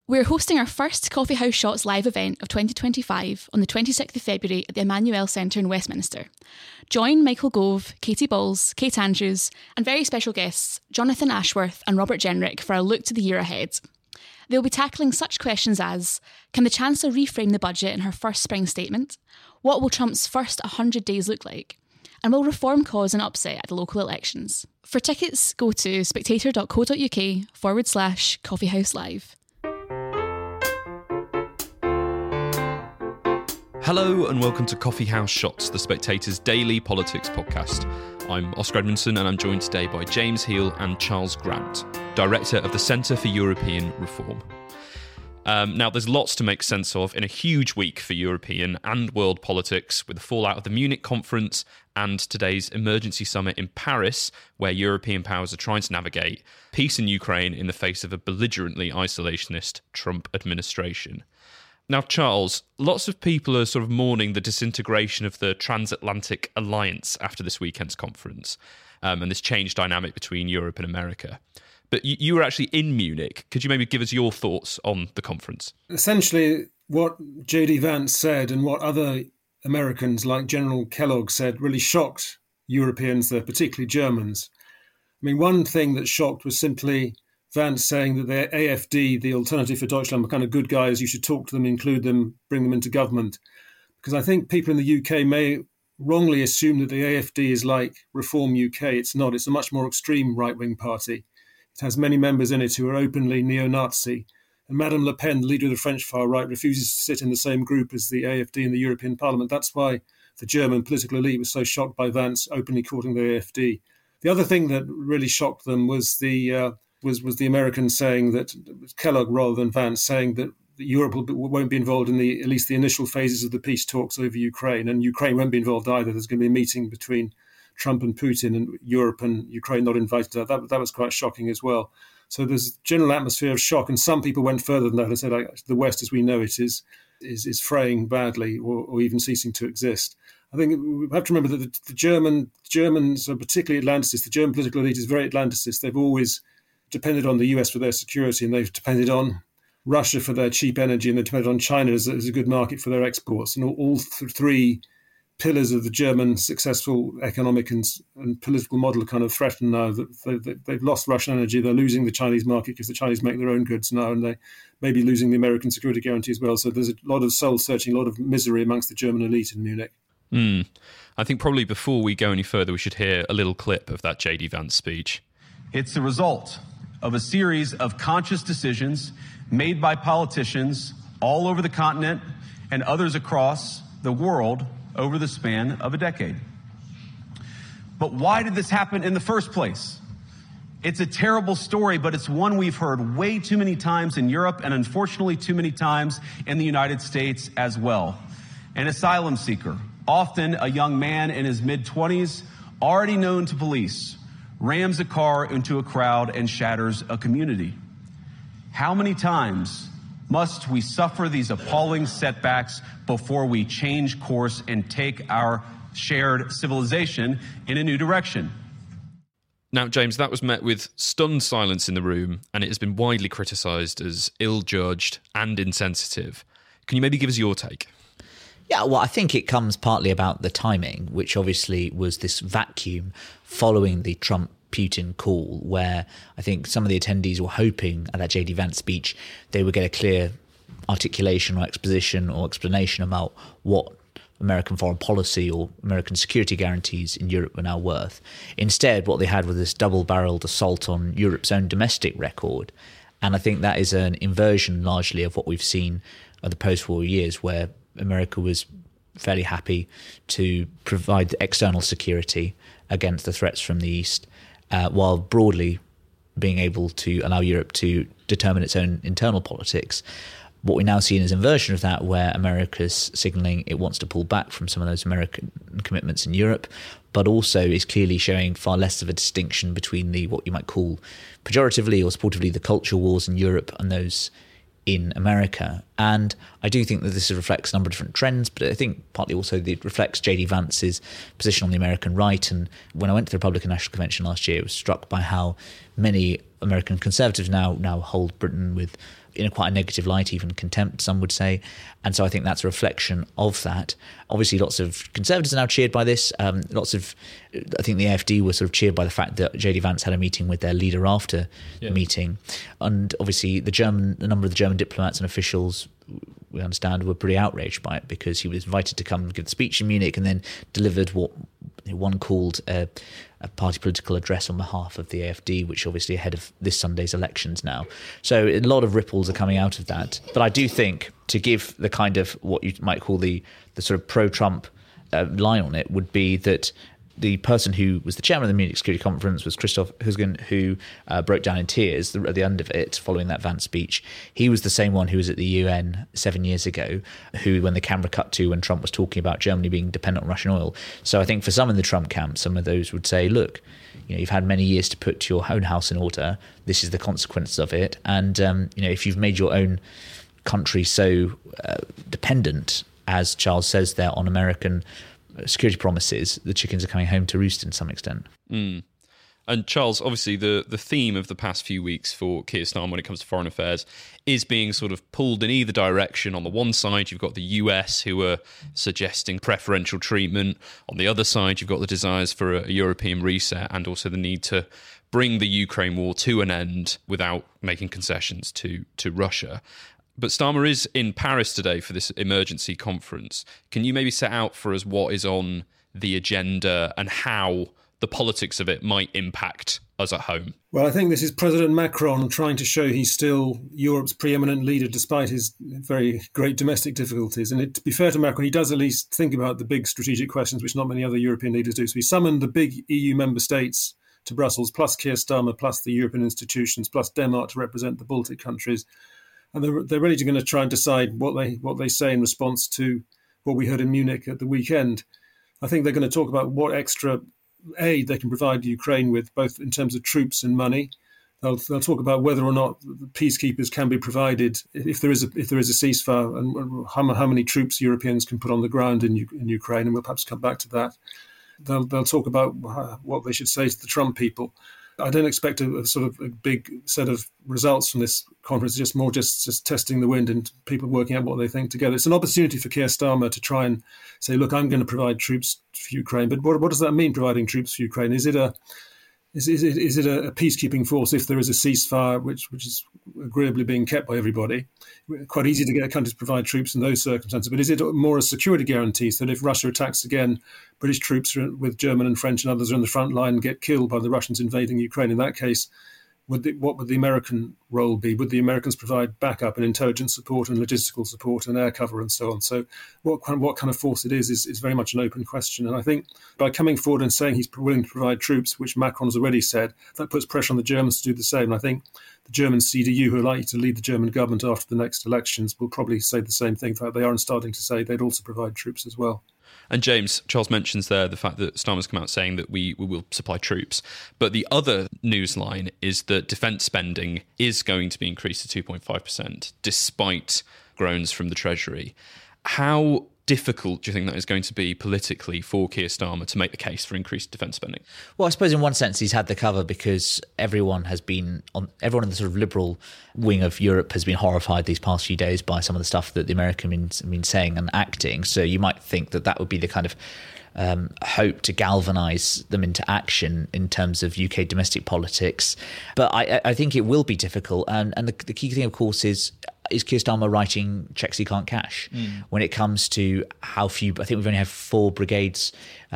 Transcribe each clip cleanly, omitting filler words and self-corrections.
We're hosting our first Coffee House Shots live event of 2025 on the 26th of February at the Emmanuel Centre in Westminster. Join Michael Gove, Katie Bowles, Kate Andrews, and very special guests Jonathan Ashworth and Robert Jenrick for a look to the year ahead. They'll be tackling such questions as, can the Chancellor reframe the budget in her first spring statement? What will Trump's first 100 days look like? And will reform cause an upset at the local elections? For tickets, go to spectator.co.uk/coffeehouselive. Hello and welcome to Coffee House Shots, the Spectator's daily politics podcast. I'm Oscar Edmondson and I'm joined today by James Heal and Charles Grant, Director of the Centre for European Reform. Now, there's lots to make sense of in a huge week for European and world politics, with the fallout of the Munich conference and today's emergency summit in Paris, where European powers are trying to navigate peace in Ukraine in the face of a belligerently isolationist Trump administration. Now, Charles, lots of people are sort of mourning the disintegration of the transatlantic alliance after this weekend's conference and this changed dynamic between Europe and America. But you were actually in Munich. Could you maybe give us your thoughts on the conference? Essentially, what J.D. Vance said and what other Americans like General Kellogg said really shocked Europeans, particularly Germans. I mean, one thing that shocked was simply Vance saying that the AfD, the Alternative for Deutschland, were kind of good guys. You should talk to them, include them, bring them into government. Because I think people in the UK may wrongly assume that the AfD is like Reform UK. It's not. It's a much more extreme right-wing party. It has many members in it who are openly neo-Nazi. And Madame Le Pen, the leader of the French far right, refuses to sit in the same group as the AfD in the European Parliament. That's why the German political elite was so shocked by Vance openly courting the AfD. The other thing that really shocked them was the Americans saying that, Kellogg rather than Vance, saying that Europe won't be involved in at least the initial phases of the peace talks over Ukraine, and Ukraine won't be involved either. There's going to be a meeting between Trump and Putin, and Europe and Ukraine not invited to that. That was quite shocking as well. So there's a general atmosphere of shock, and some people went further than that and said the West, as we know it, is fraying badly or even ceasing to exist. I think we have to remember that the Germans are particularly Atlanticists. The German political elite is very Atlanticist. They've always depended on the US for their security, and they've depended on Russia for their cheap energy, and they've depended on China as a good market for their exports. And all three pillars of the German successful economic and political model are kind of threatened now. They've lost Russian energy. They're losing the Chinese market because the Chinese make their own goods now, and they may be losing the American security guarantee as well. So there's a lot of soul-searching, a lot of misery amongst the German elite in Munich. I think probably before we go any further, we should hear a little clip of that J.D. Vance speech. It's the result of a series of conscious decisions made by politicians all over the continent and others across the world over the span of a decade. But why did this happen in the first place? It's a terrible story, but it's one we've heard way too many times in Europe and unfortunately too many times in the United States as well. An asylum seeker, often a young man in his mid-20s, already known to police, rams a car into a crowd and shatters a community. How many times must we suffer these appalling setbacks before we change course and take our shared civilization in a new direction? Now, James, that was met with stunned silence in the room, and it has been widely criticised as ill-judged and insensitive. Can you maybe give us your take? Yeah, well, I think it comes partly about the timing, which obviously was this vacuum following the Trump-Putin call, where I think some of the attendees were hoping at that J.D. Vance speech they would get a clear articulation or exposition or explanation about what American foreign policy or American security guarantees in Europe were now worth. Instead, what they had was this double-barreled assault on Europe's own domestic record. And I think that is an inversion largely of what we've seen of the post-war years, where America was fairly happy to provide external security against the threats from the East, while broadly being able to allow Europe to determine its own internal politics. What we now see is an inversion of that, where America's signalling it wants to pull back from some of those American commitments in Europe, but also is clearly showing far less of a distinction between the what you might call pejoratively or sportively the culture wars in Europe and those in America. And I do think that this reflects a number of different trends, but I think partly also it reflects J.D. Vance's position on the American right. And when I went to the Republican National Convention last year, I was struck by how many American conservatives now hold Britain with in quite a negative light, even contempt, some would say. And so I think that's a reflection of that. Obviously, lots of Conservatives are now cheered by this. I think the AfD were sort of cheered by the fact that JD Vance had a meeting with their leader after the meeting. And obviously, a number of the German diplomats and officials, we understand, were pretty outraged by it because he was invited to come and give the speech in Munich and then delivered what one called a party political address on behalf of the AfD, which obviously ahead of this Sunday's elections now. So a lot of ripples are coming out of that. But I do think to give the kind of what you might call the sort of pro-Trump line on it would be that the person who was the chairman of the Munich Security Conference was Christoph Husgen, who broke down in tears at the end of it following that Vance speech. He was the same one who was at the UN 7 years ago, who, when the camera cut to when Trump was talking about Germany being dependent on Russian oil. So I think for some in the Trump camp, some of those would say, look, you've had many years to put your own house in order. This is the consequence of it. And, if you've made your own country so dependent, as Charles says there, on American security promises, the chickens are coming home to roost in some extent. And Charles, obviously the theme of the past few weeks for Keir Starmer when it comes to foreign affairs is being sort of pulled in either direction. On the one side, you've got the US who are suggesting preferential treatment. On the other side, you've got the desires for a European reset and also the need to bring the Ukraine war to an end without making concessions to Russia. But Starmer is in Paris today for this emergency conference. Can you maybe set out for us what is on the agenda and how the politics of it might impact us at home? Well, I think this is President Macron trying to show he's still Europe's preeminent leader despite his very great domestic difficulties. And to be fair to Macron, he does at least think about the big strategic questions, which not many other European leaders do. So he summoned the big EU member states to Brussels, plus Keir Starmer, plus the European institutions, plus Denmark to represent the Baltic countries. And they're really going to try and decide what they say in response to what we heard in Munich at the weekend. I think they're going to talk about what extra aid they can provide Ukraine with, both in terms of troops and money. They'll talk about whether or not peacekeepers can be provided if there is a ceasefire, and how many troops Europeans can put on the ground in Ukraine, and we'll perhaps come back to that. They'll talk about what they should say to the Trump people. I don't expect a sort of a big set of results from this conference, just testing the wind and people working out what they think together. It's an opportunity for Keir Starmer to try and say, look, I'm going to provide troops for Ukraine. But what does that mean, providing troops for Ukraine? Is it a peacekeeping force if there is a ceasefire, which is agreeably being kept by everybody? Quite easy to get a country to provide troops in those circumstances. But is it more a security guarantee so that if Russia attacks again, British troops with German and French and others are on the front line and get killed by the Russians invading Ukraine? In that case, what would the American role be? Would the Americans provide backup and intelligence support and logistical support and air cover and so on? So what kind of force it is very much an open question. And I think by coming forward and saying he's willing to provide troops, which Macron has already said, that puts pressure on the Germans to do the same. And I think the German CDU, who are likely to lead the German government after the next elections, will probably say the same thing. In fact, they are starting to say they'd also provide troops as well. And James, Charles mentions there the fact that Starmer's come out saying that we will supply troops. But the other news line is that defence spending is going to be increased to 2.5%, despite groans from the Treasury. How difficult do you think that is going to be politically for Keir Starmer to make the case for increased defence spending? Well, I suppose in one sense he's had the cover because everyone in the sort of liberal wing of Europe has been horrified these past few days by some of the stuff that the Americans have been saying and acting. So you might think that would be the kind of hope to galvanise them into action in terms of UK domestic politics. But I think it will be difficult. And the key thing, of course, is Keir Starmer writing checks he can't cash when it comes to how few? I think we've only had 4 brigades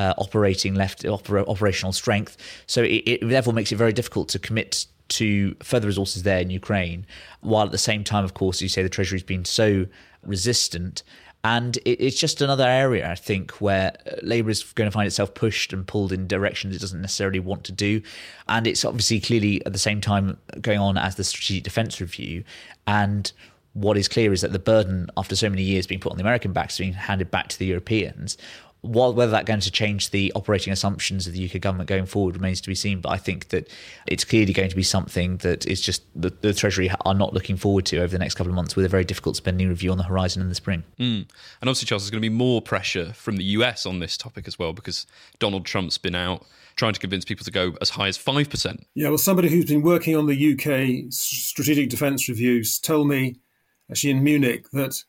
operational strength. So it therefore makes it very difficult to commit to further resources there in Ukraine, while at the same time, of course, you say the Treasury's been so resistant. And it's just another area, I think, where Labour is going to find itself pushed and pulled in directions it doesn't necessarily want to do. And it's obviously clearly at the same time going on as the Strategic Defence Review. And what is clear is that the burden, after so many years being put on the American backs, being handed back to the Europeans. Whether that's going to change the operating assumptions of the UK government going forward remains to be seen. But I think that it's clearly going to be something that is just the Treasury are not looking forward to over the next couple of months, with a very difficult spending review on the horizon in the spring. And obviously, Charles, there's going to be more pressure from the US on this topic as well, because Donald Trump's been out trying to convince people to go as high as 5%. Yeah, well, somebody who's been working on the UK strategic defence reviews told me, actually in Munich, that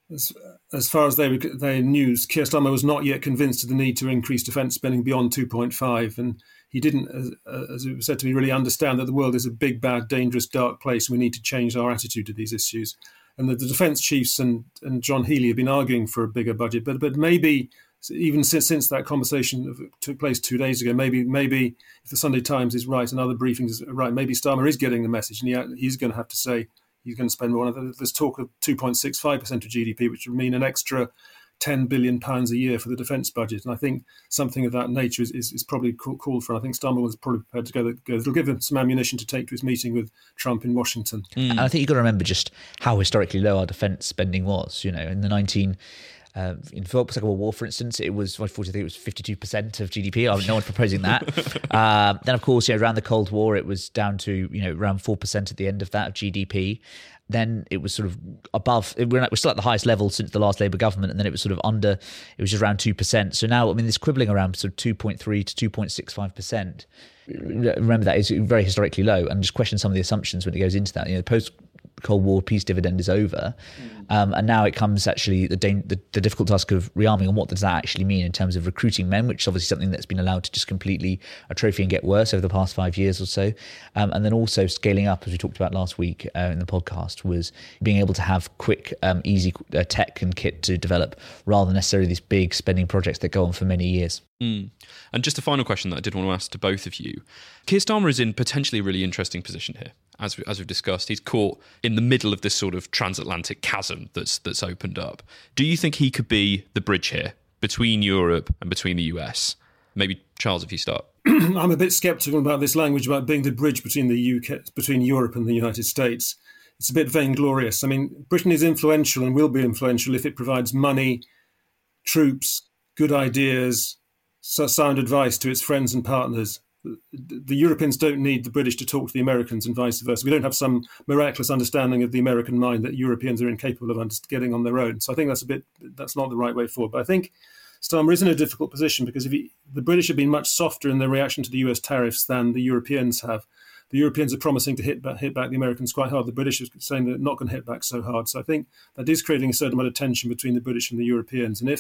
as far as they knew, Keir Starmer was not yet convinced of the need to increase defence spending beyond 2.5, and he didn't, as it was said to me, really understand that the world is a big, bad, dangerous, dark place, and we need to change our attitude to these issues. And the defence chiefs and John Healey have been arguing for a bigger budget, but maybe even since that conversation took place 2 days ago, maybe if the Sunday Times is right and other briefings are right, maybe Starmer is getting the message, and he's going to have to say he's going to spend more. There's talk of 2.65% of GDP, which would mean an extra £10 billion a year for the defence budget. And I think something of that nature is probably called for. I think Starmer was probably prepared to go. It'll give him some ammunition to take to his meeting with Trump in Washington. And I think you've got to remember just how historically low our defence spending was. In the in the Second World War, for instance, it was 52% of GDP. No one's proposing that. Then, of course, around the Cold War, it was down to around 4% at the end of that of GDP. Then it was sort of above. We're still at the highest level since the last Labour government, and then it was sort of under. It was just around 2%. So now, this quibbling around sort of 2.3 to 2.65%. Remember, that is very historically low, and just question some of the assumptions when it goes into that. The post-Cold War peace dividend is over, and now it comes actually the difficult task of rearming, and what does that actually mean in terms of recruiting men, which is obviously something that's been allowed to just completely atrophy and get worse over the past 5 years or so, and then also scaling up, as we talked about last week in the podcast, was being able to have quick, easy tech and kit to develop, rather than necessarily these big spending projects that go on for many years. And just a final question that I did want to ask to both of you. Keir Starmer is in potentially a really interesting position here. As we've discussed, he's caught in the middle of this sort of transatlantic chasm that's opened up. Do you think he could be the bridge here between Europe and between the US? Maybe, Charles, if you start. I'm a bit sceptical about this language about being the bridge between between Europe and the United States. It's a bit vainglorious. Britain is influential and will be influential if it provides money, troops, good ideas, sound advice to its friends and partners. The Europeans don't need the British to talk to the Americans and vice versa. We don't have some miraculous understanding of the American mind that Europeans are incapable of getting on their own. So I think that's not the right way forward. But I think Starmer is in a difficult position because the British have been much softer in their reaction to the US tariffs than the Europeans have. The Europeans are promising to hit back the Americans quite hard. The British are saying they're not going to hit back so hard. So I think that is creating a certain amount of tension between the British and the Europeans. And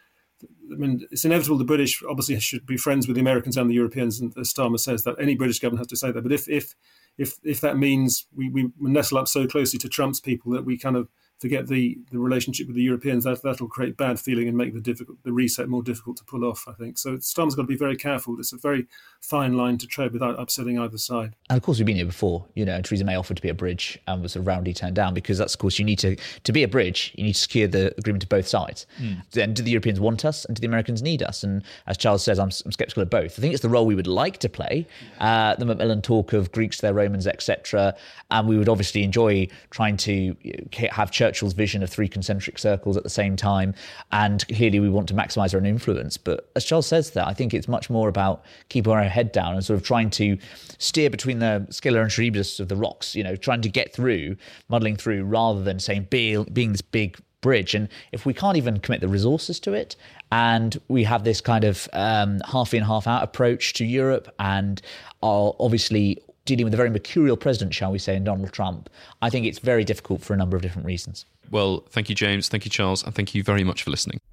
it's inevitable the British obviously should be friends with the Americans and the Europeans, and as Starmer says, that any British government has to say that. But if that means we nestle up so closely to Trump's people that we kind of forget the relationship with the Europeans, that'll create bad feeling and make the reset more difficult to pull off, I think. So Starmer's got to be very careful. It's a very fine line to tread without upsetting either side. And of course, we've been here before, and Theresa May offered to be a bridge and was roundly turned down, because that's, of course, you need to be a bridge, you need to secure the agreement to both sides. Then do the Europeans want us and do the Americans need us? And as Charles says, I'm sceptical of both. I think it's the role we would like to play. The Macmillan talk of Greeks, their Romans, etc. And we would obviously enjoy trying to have Churchill's vision of 3 concentric circles at the same time, and clearly we want to maximise our own influence. But as Charles says there, I think it's much more about keeping our head down and sort of trying to steer between the Scylla and Charybdis of the rocks, trying to get through, muddling through, rather than saying being this big bridge. And if we can't even commit the resources to it, and we have this kind of half in, half out approach to Europe, and are obviously dealing with a very mercurial president, shall we say, in Donald Trump, I think it's very difficult for a number of different reasons. Well, thank you, James. Thank you, Charles. And thank you very much for listening.